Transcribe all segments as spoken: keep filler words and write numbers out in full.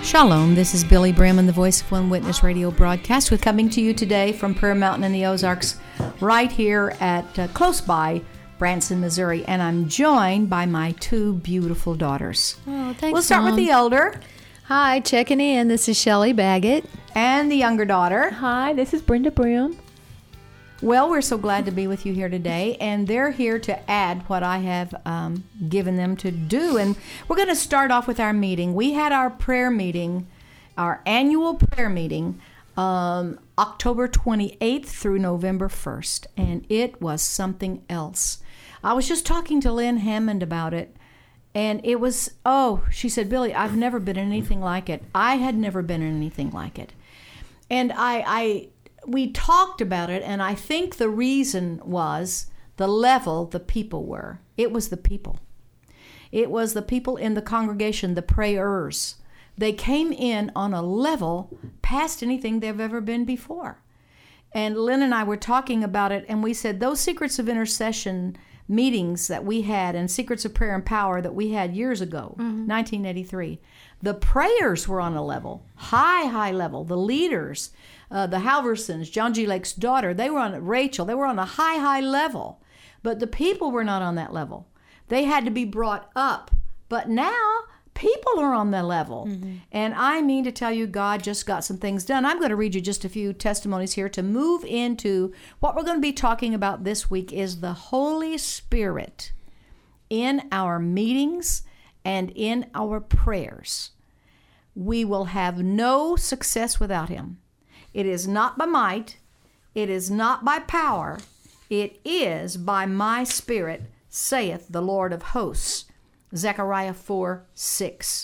Shalom, this is Billy Brim and the Voice of One Witness radio broadcast. We're coming to you today from Prayer Mountain in the Ozarks, right here at uh, close by Branson, Missouri, and I'm joined by my two beautiful daughters. Oh, thanks, We'll start Mom. with the elder. Hi, checking in. This is Shelley Baggett. And the younger daughter. Hi, this is Brenda Brim. Well, we're so glad to be with you here today, and they're here to add what I have um, given them to do. And we're going to start off with our meeting. We had our prayer meeting, our annual prayer meeting, um, October twenty-eighth through November first, and it was something else. I was just talking to Lynn Hammond about it, and it was, oh, she said, Billy, I've never been in anything like it. I had never been in anything like it. And I... I we talked about it, and I think the reason was the level the people were. It was the people. It was the people in the congregation, the prayers. They came in on a level past anything they've ever been before. And Lynn and I were talking about it, and we said those Secrets of Intercession meetings that we had and Secrets of Prayer and Power that we had years ago, mm-hmm. nineteen eighty-three, the prayers were on a level, high, high level. The leaders, uh, the Halversons, John G. Lake's daughter, they were on, Rachel, they were on a high, high level. But the people were not on that level. They had to be brought up. But now, people are on the level. Mm-hmm. And I mean to tell you, God just got some things done. I'm going to read you just a few testimonies here to move into what we're going to be talking about this week is the Holy Spirit in our meetings and in our prayers. We will have no success without him. It is not by might. It is not by power. It is by my Spirit, saith the Lord of hosts. Zechariah four six.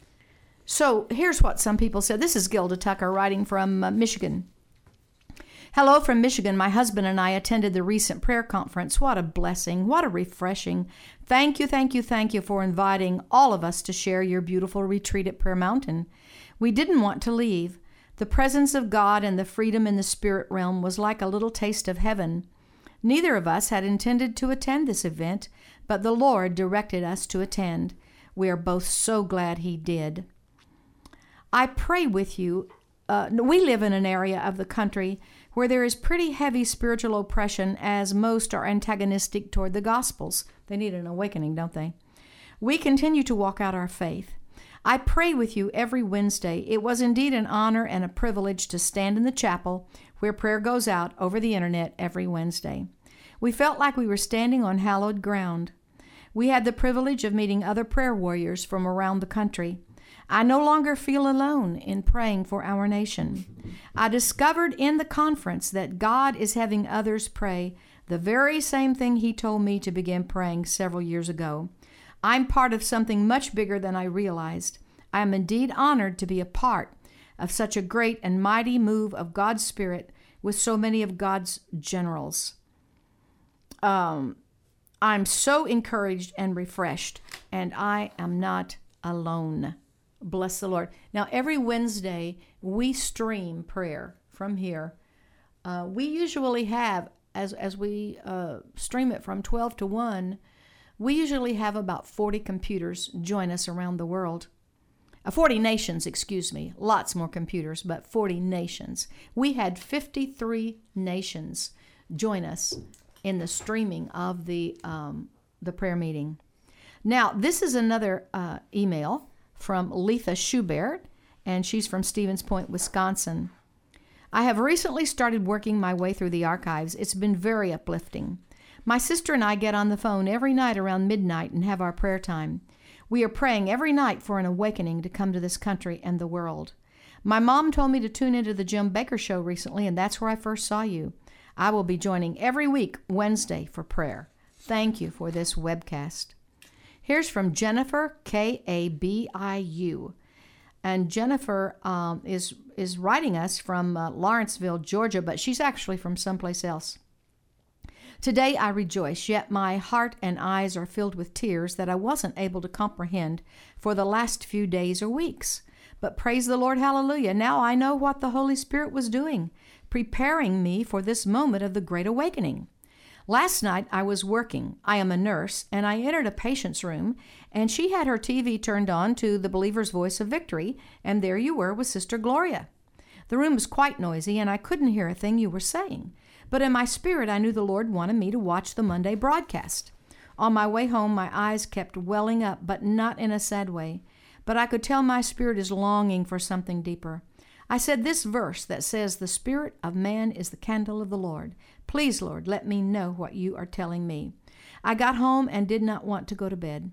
So here's what some people said. This is Gilda Tucker writing from uh, Michigan. Hello from Michigan. My husband and I attended the recent prayer conference. What a blessing. What a refreshing. Thank you, thank you, thank you for inviting all of us to share your beautiful retreat at Prayer Mountain. We didn't want to leave. The presence of God and the freedom in the spirit realm was like a little taste of heaven. Neither of us had intended to attend this event, but the Lord directed us to attend. We are both so glad he did. I pray with you. Uh, we live in an area of the country where there is pretty heavy spiritual oppression, as most are antagonistic toward the Gospels. They need an awakening, don't they? We continue to walk out our faith. I pray with you every Wednesday. It was indeed an honor and a privilege to stand in the chapel where prayer goes out over the internet every Wednesday. We felt like we were standing on hallowed ground. We had the privilege of meeting other prayer warriors from around the country. I no longer feel alone in praying for our nation. I discovered in the conference that God is having others pray the very same thing he told me to begin praying several years ago. I'm part of something much bigger than I realized. I am indeed honored to be a part of such a great and mighty move of God's Spirit with so many of God's generals. Um, I'm so encouraged and refreshed, and I am not alone. Bless the Lord. Now, every Wednesday, we stream prayer from here. Uh, we usually have, as as we uh, stream it from twelve to one, we usually have about forty computers join us around the world. Uh, forty nations, excuse me. Lots more computers, but forty nations. We had fifty-three nations join us in the streaming of the um, the prayer meeting. Now, this is another uh, email from Letha Schubert, and she's from Stevens Point, Wisconsin. I have recently started working my way through the archives. It's been very uplifting. My sister and I get on the phone every night around midnight and have our prayer time. We are praying every night for an awakening to come to this country and the world. My mom told me to tune into the Jim Bakker Show recently, and that's where I first saw you. I will be joining every week Wednesday for prayer. Thank you for this webcast. Here's from Jennifer, K A B I U. And Jennifer um, is is writing us from uh, Lawrenceville, Georgia, but she's actually from someplace else. Today I rejoice, yet my heart and eyes are filled with tears that I wasn't able to comprehend for the last few days or weeks. But praise the Lord, hallelujah. Now I know what the Holy Spirit was doing, preparing me for this moment of the great awakening. Last night I was working. I am a nurse, and I entered a patient's room, and she had her T V turned on to the Believer's Voice of Victory, and there you were with Sister Gloria. The room was quite noisy, and I couldn't hear a thing you were saying. But in my spirit, I knew the Lord wanted me to watch the Monday broadcast. On my way home, my eyes kept welling up, but not in a sad way. But I could tell my spirit is longing for something deeper. I said this verse that says, "The spirit of man is the candle of the Lord. Please, Lord, let me know what you are telling me." I got home and did not want to go to bed.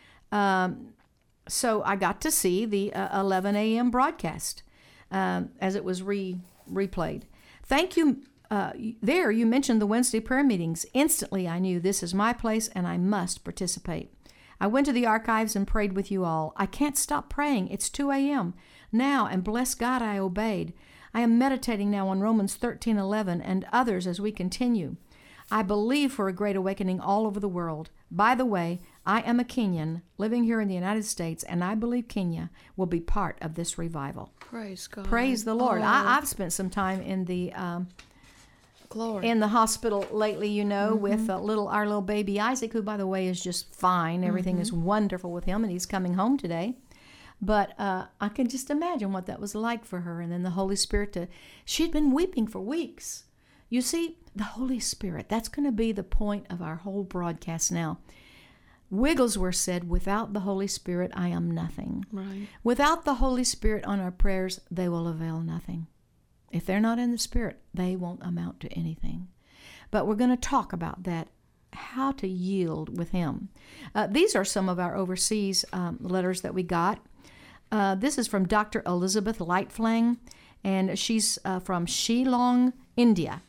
Um, so I got to see the uh, eleven a.m. broadcast um, as it was re replayed. Thank you. Uh, there, you mentioned the Wednesday prayer meetings. Instantly, I knew this is my place and I must participate. I went to the archives and prayed with you all. I can't stop praying. It's two a.m. now, and bless God I obeyed. I am meditating now on Romans thirteen eleven and others as we continue. I believe for a great awakening all over the world. By the way, I am a Kenyan living here in the United States, and I believe Kenya will be part of this revival. Praise God. Praise the Lord. Oh. I, I've spent some time in the um, Glory. in the hospital lately, you know, Mm-hmm. with uh, little our little baby Isaac, who, by the way, is just fine. Everything Mm-hmm. is wonderful with him, and he's coming home today. But uh, I can just imagine what that was like for her. And then the Holy Spirit, to, she had been weeping for weeks. You see, the Holy Spirit, that's going to be the point of our whole broadcast now. Wigglesworth said, "Without the Holy Spirit, I am nothing." Right. Without the Holy Spirit on our prayers, they will avail nothing. If they're not in the Spirit, they won't amount to anything. But we're going to talk about that, how to yield with Him. Uh, these are some of our overseas um, letters that we got. Uh, this is from Doctor Elizabeth Lightflang, and she's uh, from Shillong, India.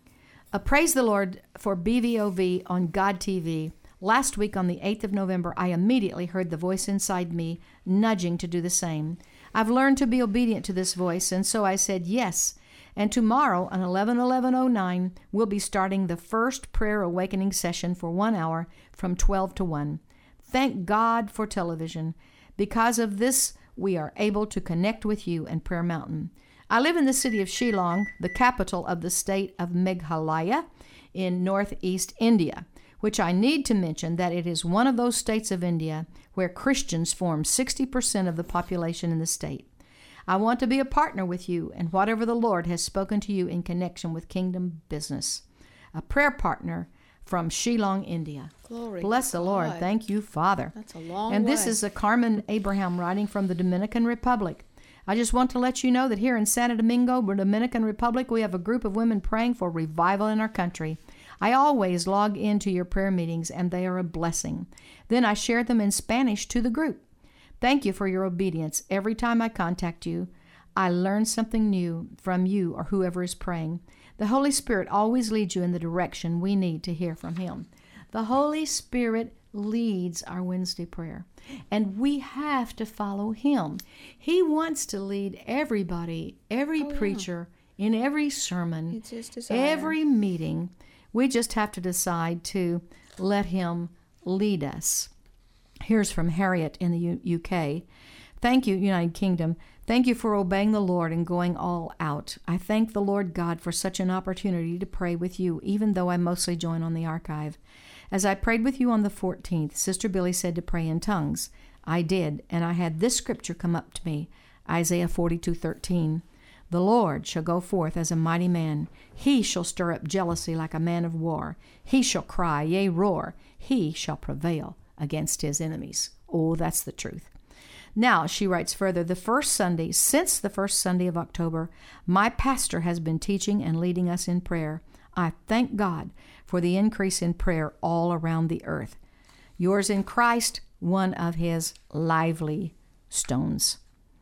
Uh, praise the Lord for B V O V on God T V. Last week on the eighth of November, I immediately heard the voice inside me nudging to do the same. I've learned to be obedient to this voice, and so I said yes. And tomorrow on eleven eleven oh nine, we'll be starting the first prayer awakening session for one hour from twelve to one. Thank God for television. Because of this, we are able to connect with you and Prayer Mountain. I live in the city of Shillong, the capital of the state of Meghalaya in northeast India, which I need to mention that it is one of those states of India where Christians form sixty percent of the population in the state. I want to be a partner with you in whatever the Lord has spoken to you in connection with kingdom business. A prayer partner from Shillong, India. Glory. Bless the Lord. God. Thank you, Father. That's a long And way. this is a Carmen Abraham writing from the Dominican Republic. I just want to let you know that here in Santo Domingo, Dominican Republic, we have a group of women praying for revival in our country. I always log into your prayer meetings, and they are a blessing. Then I share them in Spanish to the group. Thank you for your obedience. Every time I contact you, I learn something new from you or whoever is praying. The Holy Spirit always leads you in the direction we need to hear from Him. The Holy Spirit leads our Wednesday prayer, and we have to follow Him. He wants to lead everybody, every Oh, yeah. preacher, in every sermon, It's His desire. every meeting. We just have to decide to let Him lead us. Here's from Harriet in the U- UK. Thank you, United Kingdom. Thank you for obeying the Lord and going all out. I thank the Lord God for such an opportunity to pray with you, even though I mostly join on the archive. As I prayed with you on the fourteenth, Sister Billy said to pray in tongues. I did, and I had this scripture come up to me, Isaiah forty-two thirteen. The Lord shall go forth as a mighty man. He shall stir up jealousy like a man of war. He shall cry, yea, roar. He shall prevail against his enemies. Oh, that's the truth. Now, she writes further, the first Sunday, since the first Sunday of October, my pastor has been teaching and leading us in prayer. I thank God for the increase in prayer all around the earth. Yours in Christ, one of his lively stones.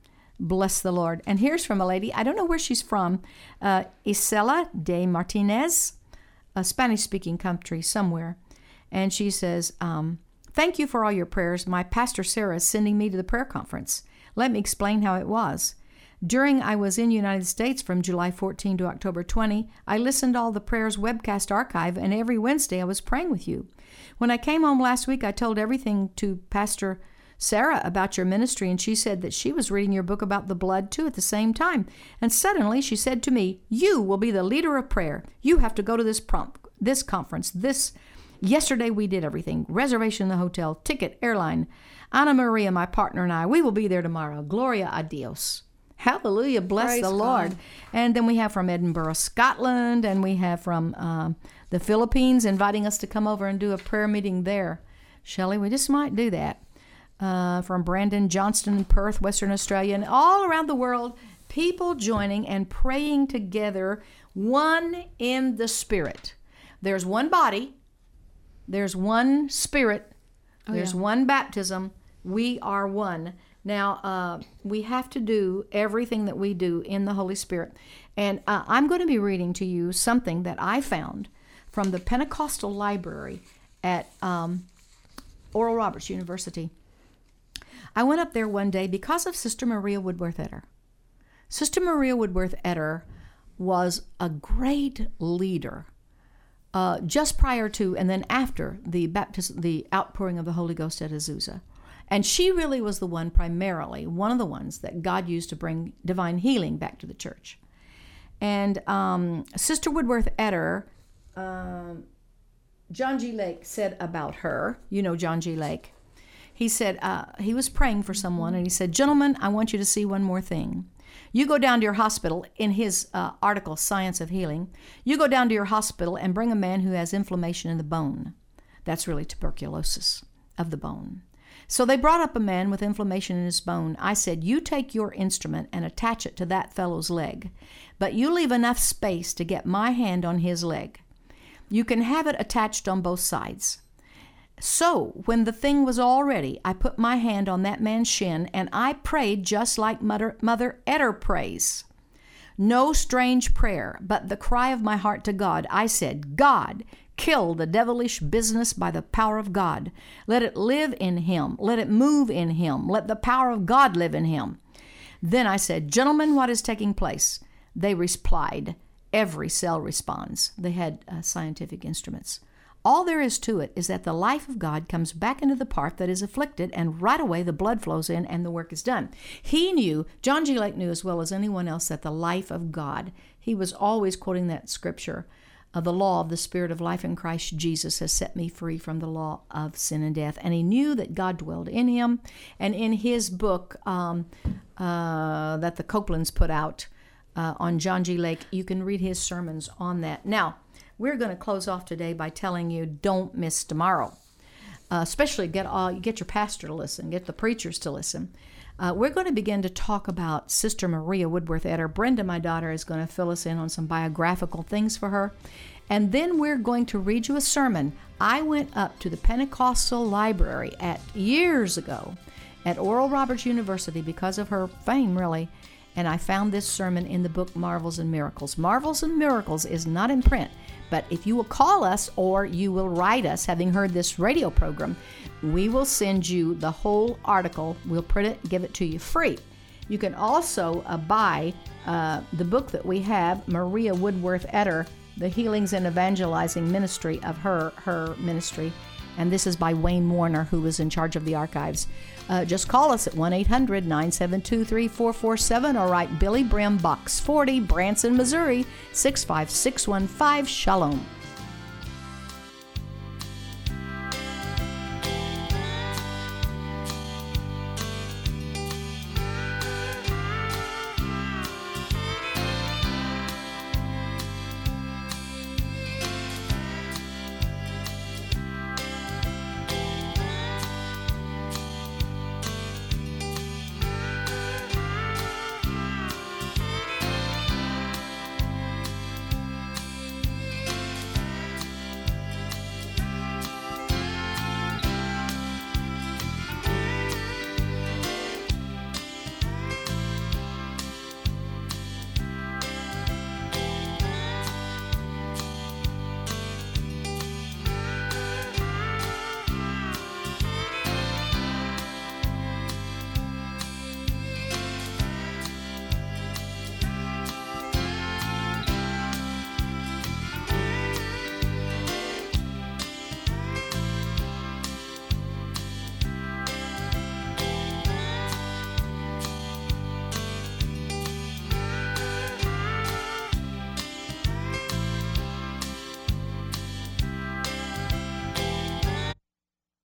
Bless the Lord. And here's from a lady, I don't know where she's from, uh, Isela de Martinez, a Spanish-speaking country somewhere. And she says, um, thank you for all your prayers. My pastor Sarah is sending me to the prayer conference. Let me explain how it was. During I was in the United States from July fourteenth to October twentieth, I listened to all the prayers webcast archive, and every Wednesday I was praying with you. When I came home last week, I told everything to Pastor Sarah about your ministry, and she said that she was reading your book about the blood too at the same time. And suddenly she said to me, you will be the leader of prayer. You have to go to this prom- this conference, this, yesterday we did everything. Reservation in the hotel, ticket, airline. Ana Maria, my partner, and I, we will be there tomorrow. Gloria a Dios. Hallelujah, bless Praise the Lord. God. And then we have from Edinburgh, Scotland, and we have from um, the Philippines inviting us to come over and do a prayer meeting there. Shelley, we just might do that. Uh, from Brandon, Johnston, Perth, Western Australia, and all around the world, people joining and praying together, one in the Spirit. There's one body, there's one Spirit, Oh, there's yeah. one baptism. We are one. Now, uh, we have to do everything that we do in the Holy Spirit. And uh, I'm going to be reading to you something that I found from the Pentecostal Library at um, Oral Roberts University. I went up there one day because of Sister Maria Woodworth-Etter. Sister Maria Woodworth-Etter was a great leader uh, just prior to and then after the baptism, the outpouring of the Holy Ghost at Azusa. And she really was the one, primarily, one of the ones that God used to bring divine healing back to the church. And um, Sister Woodworth-Etter, um, John G. Lake said about her, you know John G. Lake, he said, uh, he was praying for someone, and he said, gentlemen, I want you to see one more thing. You go down to your hospital, in his uh, article, Science of Healing, you go down to your hospital and bring a man who has inflammation in the bone. That's really tuberculosis of the bone. So they brought up a man with inflammation in his bone. I said, you take your instrument and attach it to that fellow's leg, but you leave enough space to get my hand on his leg. You can have it attached on both sides. So when the thing was all ready, I put my hand on that man's shin and I prayed just like Mother, Mother Etter prays. No strange prayer, but the cry of my heart to God. I said, God, kill the devilish business by the power of God. Let it live in him. Let it move in him. Let the power of God live in him. Then I said, gentlemen, what is taking place? They replied, every cell responds. They had uh, scientific instruments. All there is to it is that the life of God comes back into the part that is afflicted, and right away the blood flows in and the work is done. He knew, John G. Lake knew as well as anyone else, that the life of God, he was always quoting that scripture, uh, the law of the Spirit of life in Christ Jesus has set me free from the law of sin and death. And he knew that God dwelled in him. And in his book um, uh, that the Copelands put out uh, on John G. Lake, you can read his sermons on that. Now, we're going to close off today by telling you don't miss tomorrow. Uh, especially get all, get your pastor to listen, get the preachers to listen. Uh, we're going to begin to talk about Sister Maria Woodworth-Etter. Brenda, my daughter, is going to fill us in on some biographical things for her. And then we're going to read you a sermon. I went up to the Pentecostal Library at years ago at Oral Roberts University because of her fame, really. And I found this sermon in the book Marvels and Miracles. Marvels and Miracles is not in print, but if you will call us or you will write us, having heard this radio program, we will send you the whole article. We'll print it, give it to you free. You can also uh, buy uh, the book that we have, Maria Woodworth-Etter, The Healings and Evangelizing Ministry of her, her ministry. And this is by Wayne Warner, who is in charge of the archives. Uh, just call us at one eight hundred nine seven two three four four seven or write Billy Brim, Box forty, Branson, Missouri, six five six one five. Shalom.